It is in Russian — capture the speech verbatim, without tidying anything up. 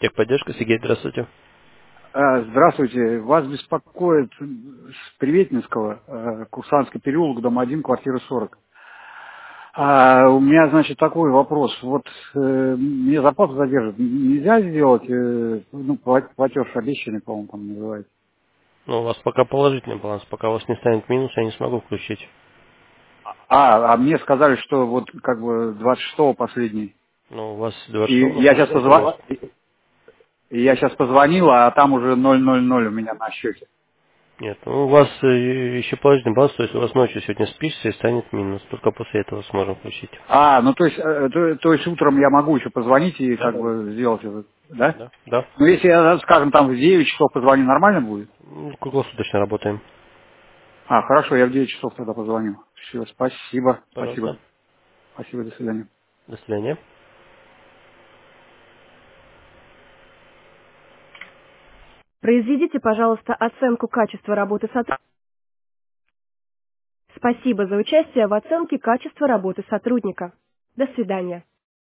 Техподдержка, Сергей, здравствуйте. А, Здравствуйте. Вас беспокоит с Приветнинского, э, Курсантский переулок, дом один, квартира сорок. А у меня, значит, такой вопрос. Вот э, мне заплату задержат. Нельзя сделать, э, ну, пла- платеж обещанный, по-моему, там называется. Ну, у вас пока положительный баланс, пока у вас не станет минус, я не смогу включить. А, а мне сказали, что вот как бы двадцать шестого последний. Ну, у вас И двадцать шестого я сейчас последний минус. позва... и я сейчас позвонил, а там уже ноль ноль ноль у меня на счете. Нет, ну, у вас э, еще положительный баланс, то есть у вас ночью сегодня спишется и станет минус. Только после этого сможем включить. А, ну то есть, э, то, то есть утром я могу еще позвонить и Да? как бы сделать это, да? Да. Да. Ну, если я, скажем, там в девять часов позвоню, нормально будет? Ну, круглосуточно работаем. А, хорошо, я в девять часов тогда позвоню. Все, спасибо, спасибо. Пожалуйста. Спасибо, до свидания. До свидания. Произведите, пожалуйста, оценку качества работы сотрудника. Спасибо за участие в оценке качества работы сотрудника. До свидания.